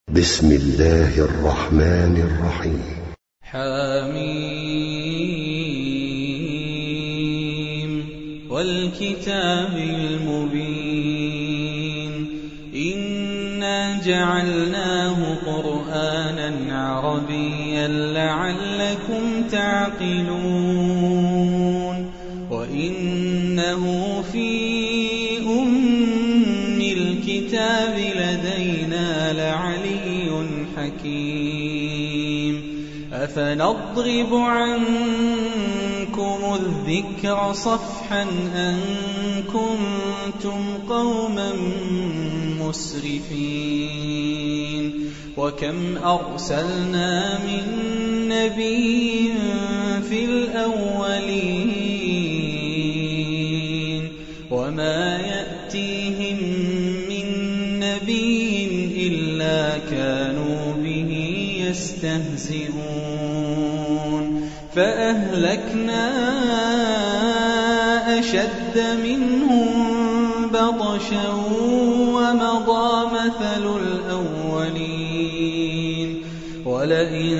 بسم الله الرحمن الرحيم. حميم والكتاب المبين إنا جعلناه قرآنا عربيا لعلكم تعقلون وإنه في الكتاب لدينا لعلي حكيم أفنضرب عنكم الذكر صفحا أن كنتم قوما مسرفين وكم أرسلنا من نبي في الأولين وما يأتيهم إلا كانوا به يستهزئون فأهلكنا أشد منهم بطشا ومضى مثل الأولين ولئن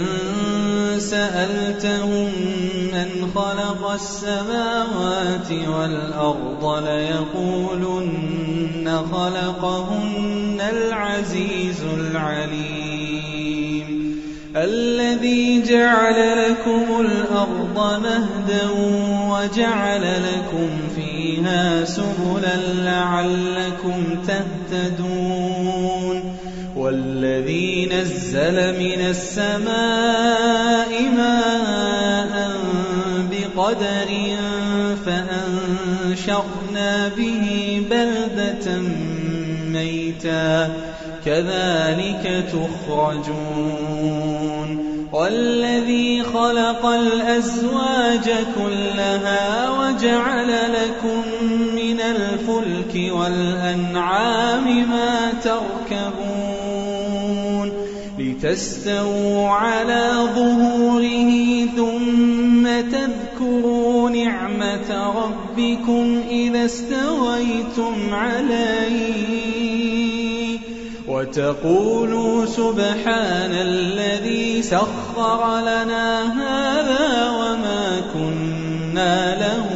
سألتهم من خلق السماوات والأرض ليقولن خلقهن العزيز العليم الذي جعل لكم الأرض مهدا وجعل لكم فيها سبلا لعلكم تهتدون والذي نزل من السماء ماء بقدر فأنشرنا به بلدة ميتا كذلك تخرجون والذي خلق الأزواج كلها وجعل لكم من الفلك والأنعام ما تركبون لتستووا على ظهوره ثم تذكروا نعمة ربكم إذا استويتم عليه وتقولوا سبحان الذي سخر لنا هذا وما كنا له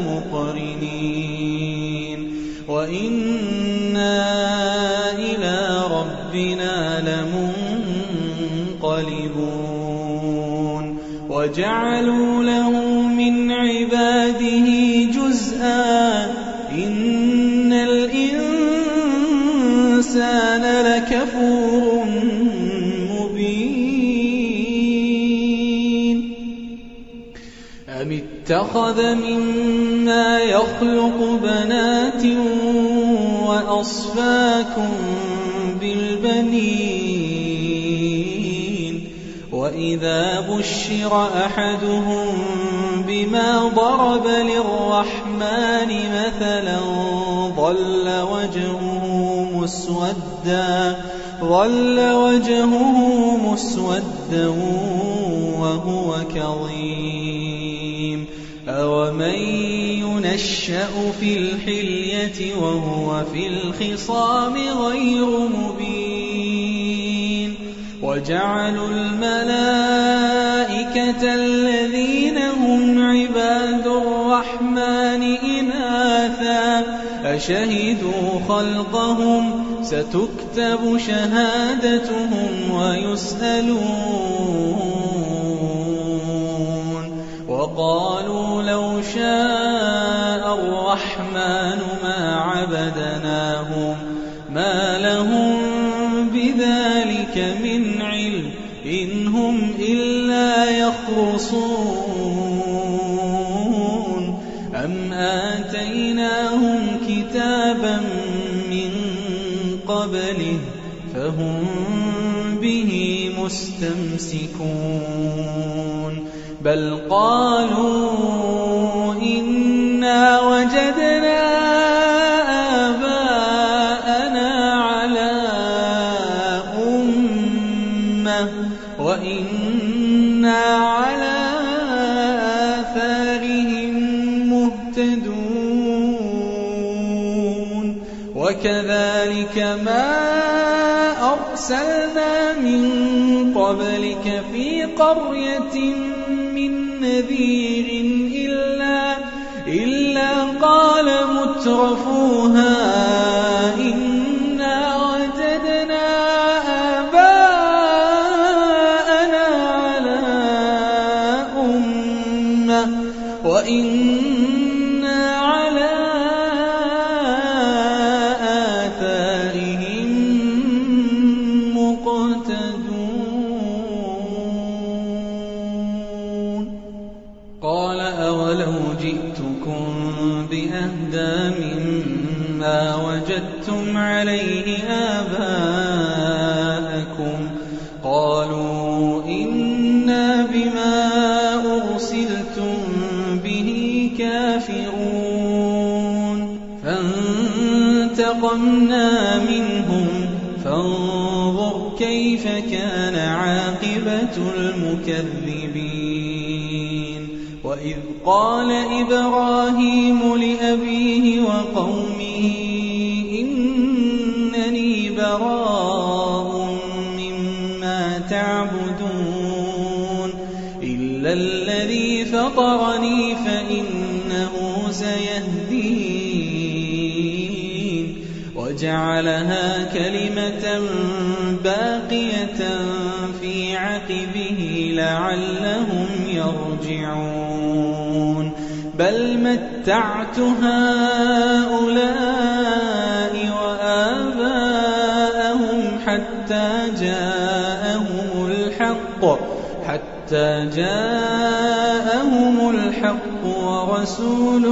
مقرنين وإنا إلى ربنا لمنقلبون وجعلوا له من عباده جزءا إن الإنسان لكفور مبين أم اتخذ مما يخلق بنات وأصفاكم بالبنين وإذا بشر أحدهم بما ضرب للرحمن مثلا ظل وجهه مسودا وهو كظيم أومن ينشأ في الحلية وهو في الخصام غير مبين وجعلوا الملائكة الذين هم عباد الرحمن إناثا أشهدوا خلقهم ستكتب شهادتهم ويسألون وقالوا لو شاء الرحمن ما عبدناهم ما لهم بذلك من علم إن هم إلا يخرصون أم آتيناهم كتابا من قبله فهم به مستمسكون بل قالوا إنا وجدنا آباءنا على أمة وإنا على آثارهم مهتدون وكذلك ما أرسلنا من قبلك في قرية من نذير إلا قال مترفوها إنا وجدنا آباءنا على أمة وإنا على آثارهم مقتدون قال أولو جئتكم بأهدى مما وجدتم عليه آباءكم قالوا إنا بما أرسلتم به كافرون فانتقمنا منهم فانظر كيف كان عاقبة المكذبين وإذ قال إبراهيم لأبيه وقومه إنني براء مما تعبدون إلا الذي فطرني فإنه سيهدين وجعلها كلمة باقية في عقبه لعلهم يرجعون بل متعت هؤلاء وآباءهم حتى جاءهم الحق ورسول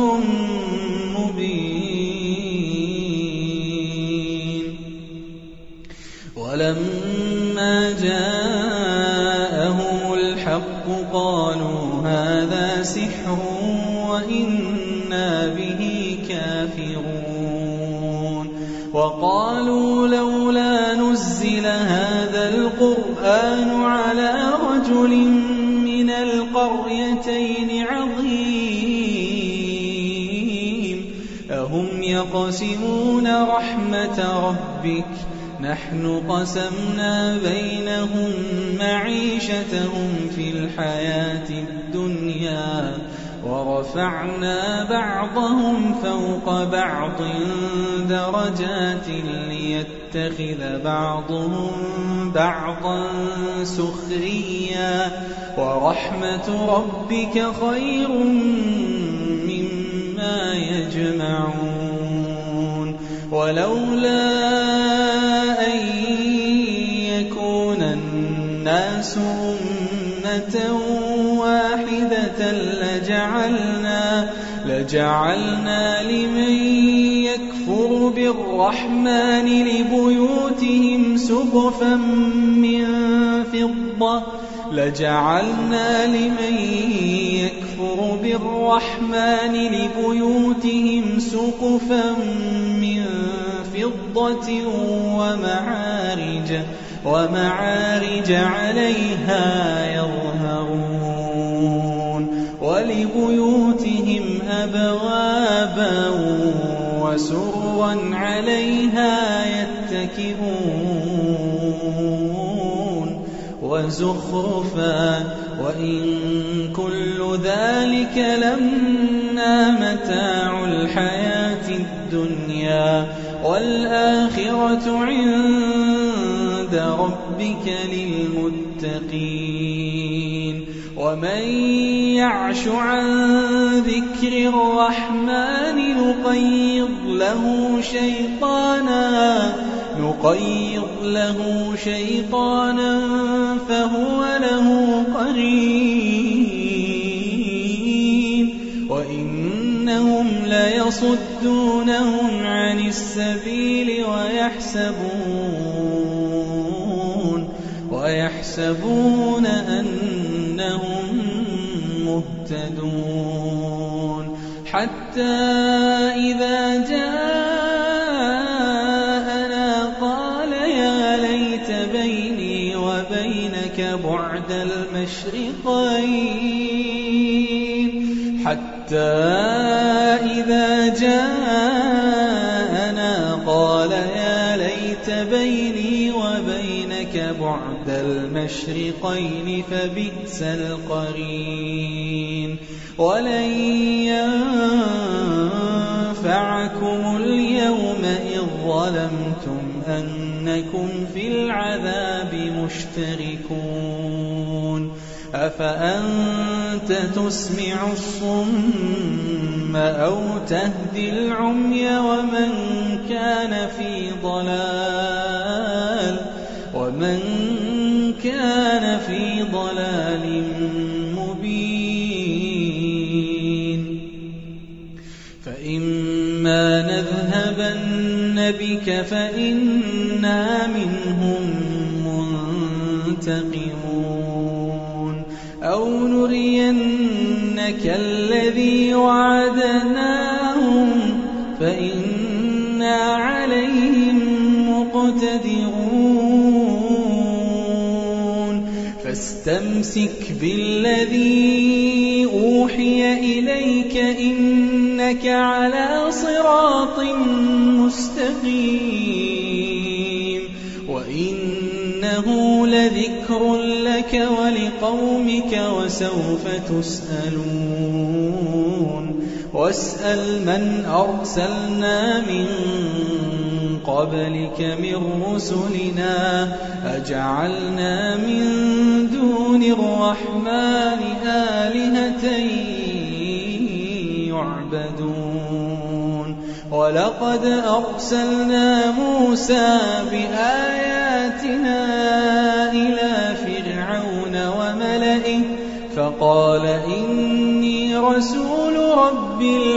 مبين ولما جاءهم الحق قالوا هذا سحر وإنا به كافرون وقالوا لولا نزل هذا القرآن على رجل من القريتين عظيم أهم يقسمون رحمة ربك نحن قسمنا بينهم معيشتهم في الحياة الدنيا ورفعنا بعضهم فوق بعض درجات ليتخذ بعضهم بعضا سخريا ورحمة ربك خير مما يجمعون ولولا أن يكون الناس أمة واحدة لجعلنا لمن يكفر بالرحمن لبيوتهم سقفا من فضة ومعارج عليها يظهرون ولبيوتهم أبوابا وسرا عليها يتكئون وزخرفا وإن كل ذلك لما متاع الحياة الدنيا والآخرة عند ربك للمتقين ومن يعش عن ذكر الرحمن نقيض له شيطانا فهو له قرين وإنهم ليصدونهم عن السبيل ويحسبون أنهم مهتدون حتى إذا جاءنا قال يا ليت بيني وبينك بعد المشرقين حتى إذا جاءنا قال يا ليت بيني وبينك بعد المشرقين فبئس القرين ولن ينفعكم اليوم إذ ظلمتم أنكم في العذاب مشتركون أفأنت تسمع الصم أو تهدي العمي ومن كان في ضلال مبين فإما نذهبن بك فإنا منهم منتقمون أو نرينك الذي وعدناهم فإنا عليهم مقتدرون فاستمسك بالذي أوحي إليك إنك على صراط مستقيم وإنه لذكر لك ولقومك وسوف تسألون واسأل من أرسلنا من قبلك من رسلنا أجعلنا من دون الرحمن آلهة يعبدون ولقد أرسلنا موسى بآياتنا إلى فرعون وملئه فقال إني رسول رب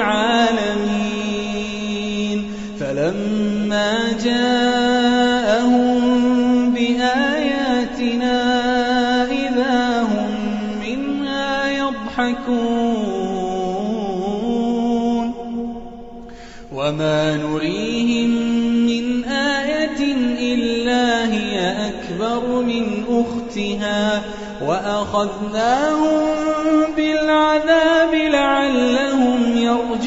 العالمين فلما جاءهم بآياتنا إذا هم منها يضحكون وما نريهم من آية إلا هي أكبر من أختها وأخذناهم بالعذاب لعلهم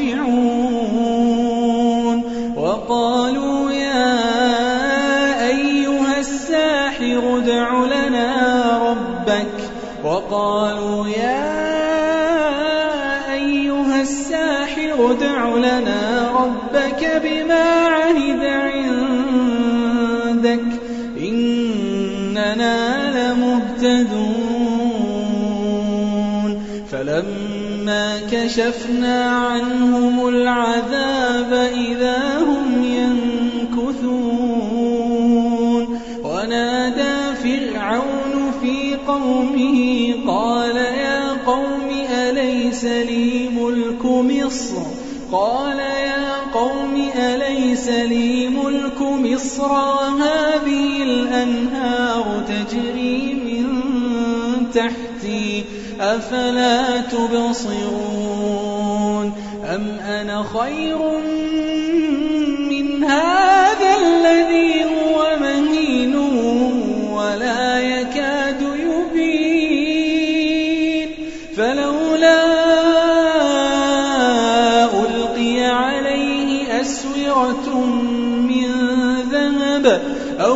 يرجعون وقالوا يا أيها الساحر ادع لنا ربك بما عهد عندك إننا لمهتدون فلما كشفنا عنهم العذاب إذا هم ينكثون ونادى فرعون في قومه قال يا قوم أليس لي ملك مصر وهذه الأنهار تجري من تحتي أفلا تبصرون أم أنا خير من هذا الذي هو مهين ولا يكاد يبين فلولا ألقي عليه أسورة من ذهب أو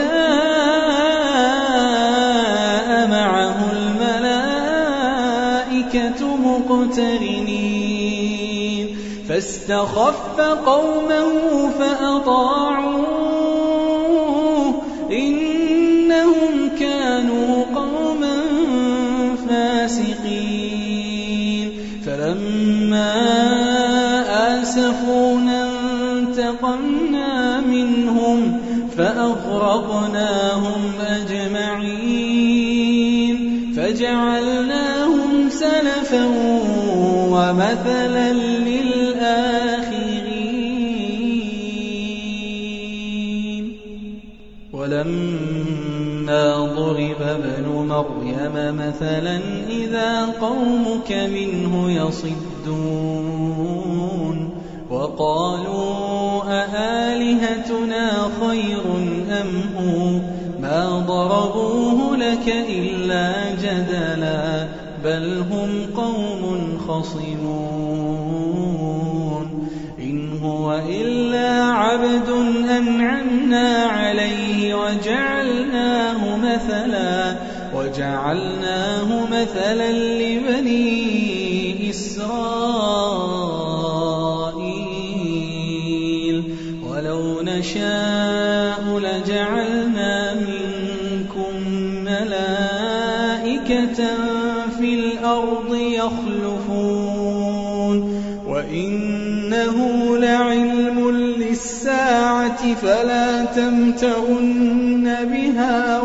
جاء معه الملائكة مقترنين فاستخف قومه فأطاعوه إنهم كانوا قوما فاسقين فلما آسفونا انتقمنا منهم فأغرقناهم أجمعين فجعلناهم سلفا ومثلا للآخرين ولما ضرب ابن مريم مثلا إذا قومك منه يصدون وقالوا أآلهتنا خير أم هو ما ضربوه لك إلا جدلا بل هم قوم خصمون إن هو إلا عبد أنعمنا عليه وجعلناه وجعلناه مثلا لبني إسرائيل ولو نشاء لجعلنا منكم ملائكة في الأرض يخلفون وإنه لعلم للساعة فلا تمترن بها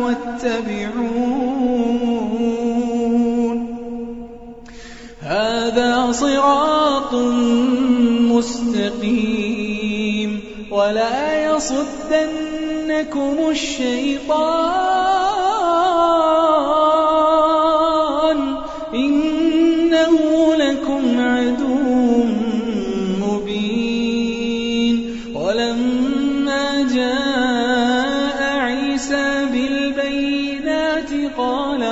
واتبعون هذا صراط مستقيم ولا يصدنكم الشيطان إنه لكم عدو مبين ولما جاء عيسى بالبينات قال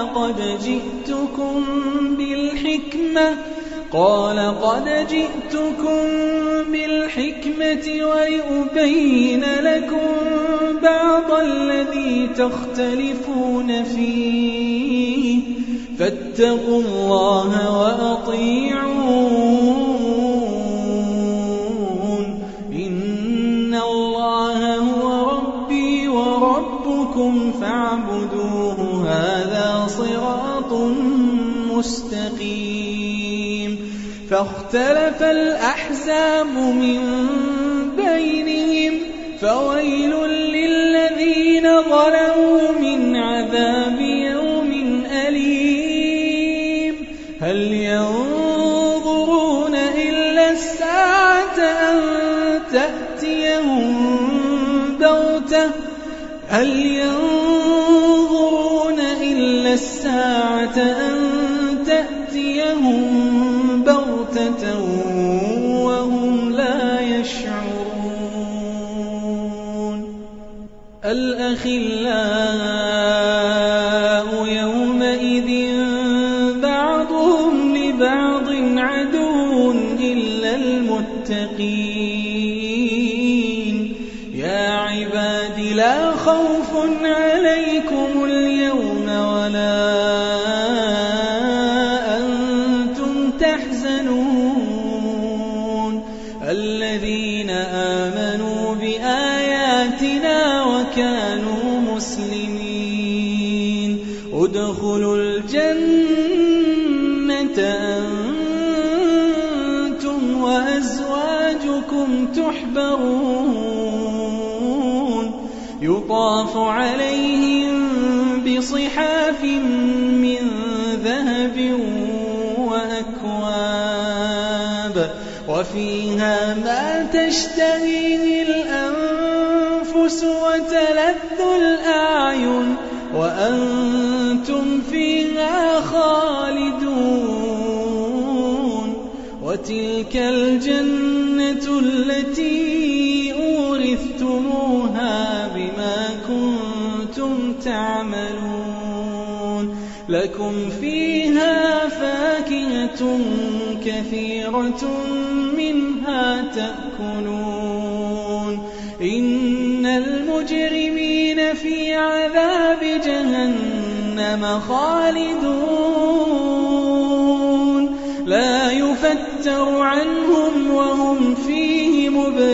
قد جئتكم بالحكمة ولأبين لكم بعض الذي تختلفون فيه فاتقوا الله وأطيعون إن الله هو ربي وربكم فاعبدوه هذا صراط مستقيم فاختلف الأحزاب من بينهم فويل للذين ظلموا من عذاب يوم أليم هل ينظرون إلا الساعة أن تأتيهم بغتة وهم لا يشعرون الأخلاء يومئذ بعضهم لبعض عدو إلا المتقين يا عباد لا خوف عليكم اليوم ولا الذين آمنوا بآياتنا وكانوا مسلمين ادخلوا الجنة أنتم وأزواجكم تحبرون يطاف عليهم بصحاف من ذهب وأكواب وفيها ما تشتهيه الأنفس وتلذ الأعين وأنتم فيها خالدون وتلك الجنة التي أورثتموها بما كنتم تعملون لكم فيها فاكهة كثيرة منها تأكلون إن المجرمين في عذاب جهنم خالدون لا يفتر عنهم وهم فيه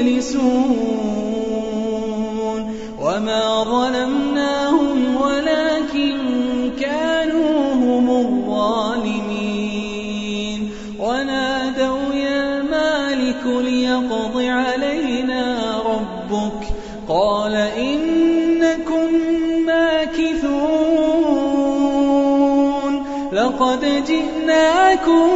مبلسون وما ظلمناهم ولكن كانوا هم الظالمين ونادوا يا مالك ليقض علينا ربك قال إنكم ماكثون لقد جئناكم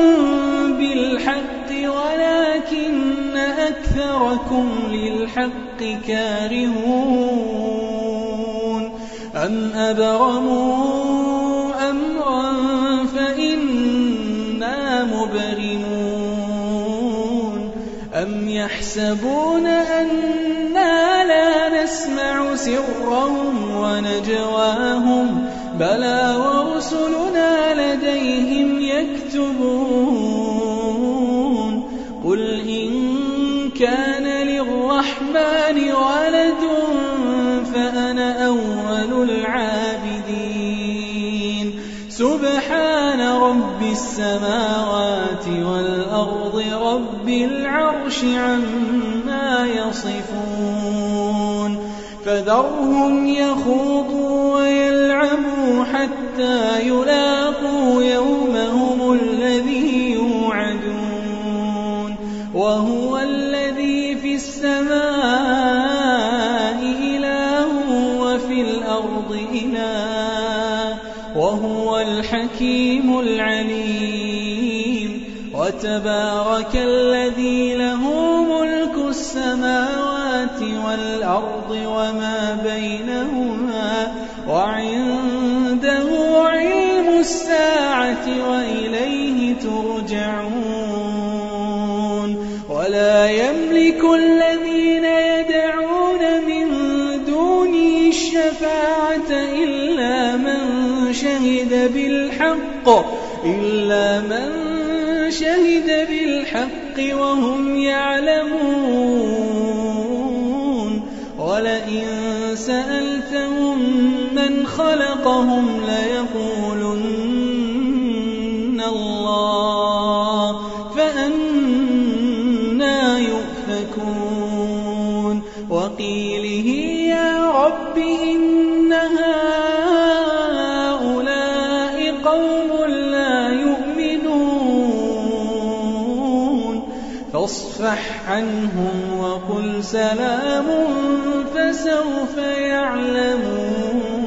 بالحق ولكن أكثركم للحق كارهون أم أبرموا أمرا فإنا مبرمون أم يحسبون أنا لا نسمع سرهم ونجواهم بلى ورسلنا لديهم يكتبون قل إن كان للرحمن ولد فأنا أول العابدين سبحان رب السماوات والأرض رب العرش عما يصفون فذرهم يخوضوا ويلعبوا حتى يلاقوا يومهم الذي يوعدون وهو الذي في السماء إله وفي الأرض إله وهو الحكيم العليم وتبارك الذي له ملك السماوات والأرض وما بينهما وعنده علم الساعة وإليه ترجعون ولا يملك الذين يدعون من دونه الشفاعة إلا من شهد بالحق وهم يعلمون ولئن سألتهم من خلقهم ليقولن الله فأنى يؤفكون وقيله يا رب إن هؤلاء قوم لا يؤمنون فاصفح عنهم وقل سلام فسوف يعلمون